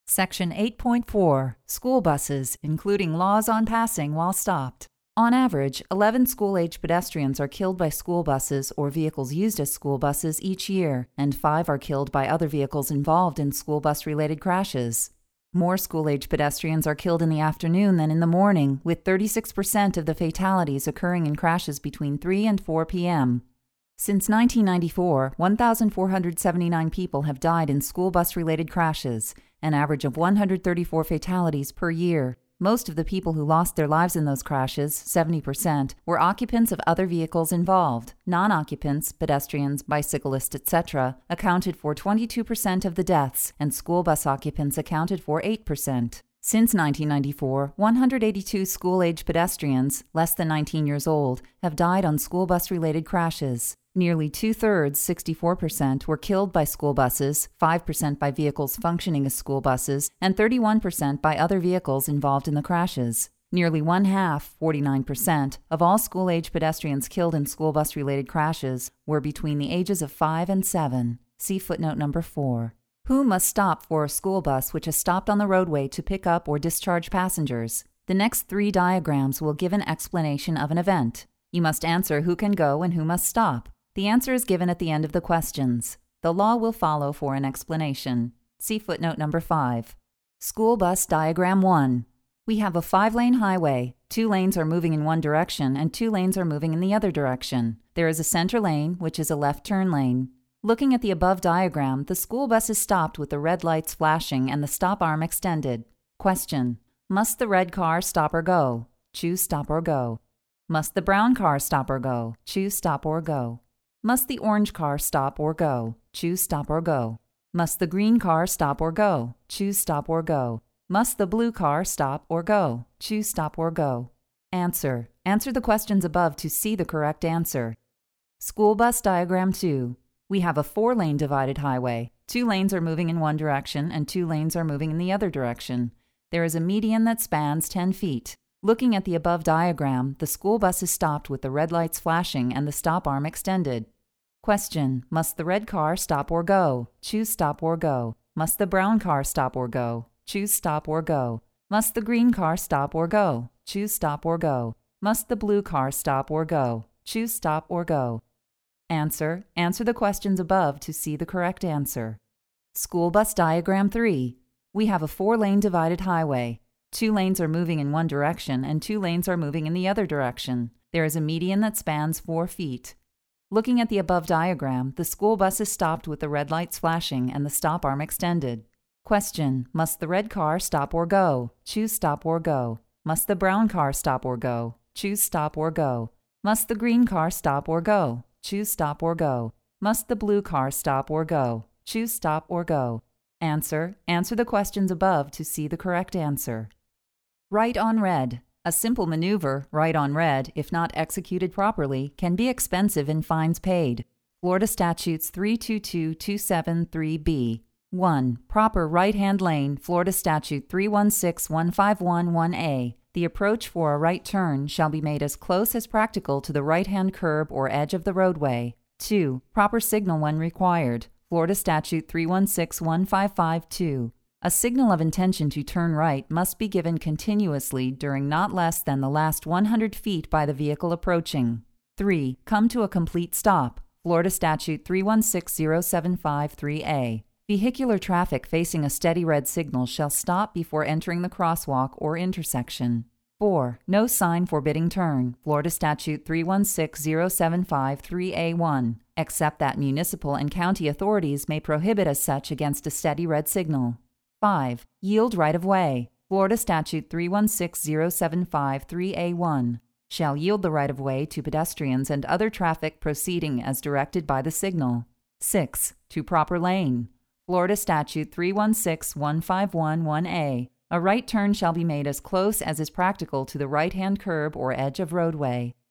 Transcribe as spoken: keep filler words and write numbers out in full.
Section eight point four, School Buses, including laws on passing while stopped. On average, eleven school-age pedestrians are killed by school buses or vehicles used as school buses each year, and five are killed by other vehicles involved in school bus-related crashes. More school-age pedestrians are killed in the afternoon than in the morning, with thirty-six percent of the fatalities occurring in crashes between three and four p m Since nineteen ninety-four, one thousand four hundred seventy-nine people have died in school bus-related crashes, an average of one hundred thirty-four fatalities per year. Most of the people who lost their lives in those crashes, seventy percent, were occupants of other vehicles involved. Non-occupants, pedestrians, bicyclists, et cetera, accounted for twenty-two percent of the deaths, and school bus occupants accounted for eight percent. Since nineteen ninety-four, one hundred eighty-two school-age pedestrians, less than nineteen years old, have died on school bus-related crashes. Nearly two-thirds, sixty-four percent, were killed by school buses, five percent by vehicles functioning as school buses, and thirty-one percent by other vehicles involved in the crashes. Nearly one-half, forty-nine percent, of all school-age pedestrians killed in school bus-related crashes were between the ages of five and seven. See footnote number four. Who must stop for a school bus which has stopped on the roadway to pick up or discharge passengers? The next three diagrams will give an explanation of an event. You must answer who can go and who must stop. The answer is given at the end of the questions. The law will follow for an explanation. See footnote number five. School bus diagram one. We have a five-lane highway. Two lanes are moving in one direction and two lanes are moving in the other direction. There is a center lane, which is a left turn lane. Looking at the above diagram, the school bus is stopped with the red lights flashing and the stop arm extended. Question: must the red car stop or go? Choose stop or go. Must the brown car stop or go? Choose stop or go. Must the orange car stop or go? Choose stop or go. Must the green car stop or go? Choose stop or go. Must the blue car stop or go? Choose stop or go. Answer. Answer the questions above to see the correct answer. School bus diagram two. We have a four-lane divided highway. Two lanes are moving in one direction and two lanes are moving in the other direction. There is a median that spans ten feet. Looking at the above diagram, the school bus is stopped with the red lights flashing and the stop arm extended. Question: must the red car stop or go? Choose stop or go. Must the brown car stop or go? Choose stop or go. Must the green car stop or go? Choose stop or go. Must the blue car stop or go? Choose stop or go. Answer. Answer the questions above to see the correct answer. School bus diagram three. We have a four-lane divided highway. Two lanes are moving in one direction and two lanes are moving in the other direction. There is a median that spans four feet. Looking at the above diagram, the school bus is stopped with the red lights flashing and the stop arm extended. Question: must the red car stop or go? Choose stop or go. Must the brown car stop or go? Choose stop or go. Must the green car stop or go? Choose stop or go. Must the blue car stop or go? Choose stop or go. Answer. Answer the questions above to see the correct answer. Right on red. A simple maneuver, right on red, if not executed properly, can be expensive in fines paid. Florida Statutes three two two two seven three B. one. Proper right-hand lane, Florida Statute three one six one five one one A. The approach for a right turn shall be made as close as practical to the right-hand curb or edge of the roadway. two. Proper signal when required. Florida Statute three one six one five five two. A signal of intention to turn right must be given continuously during not less than the last one hundred feet by the vehicle approaching. three. Come to a complete stop. Florida Statute three one six zero seven five three A. Vehicular traffic facing a steady red signal shall stop before entering the crosswalk or intersection. four. No sign forbidding turn. Florida Statute three one six zero seven five three A one, except that municipal and county authorities may prohibit as such against a steady red signal. five. Yield right of way. Florida Statute three one six zero seven five three A one. Shall yield the right of way to pedestrians and other traffic proceeding as directed by the signal. six. To proper lane. Florida Statute three one six one five one one A. A right turn shall be made as close as is practical to the right-hand curb or edge of roadway.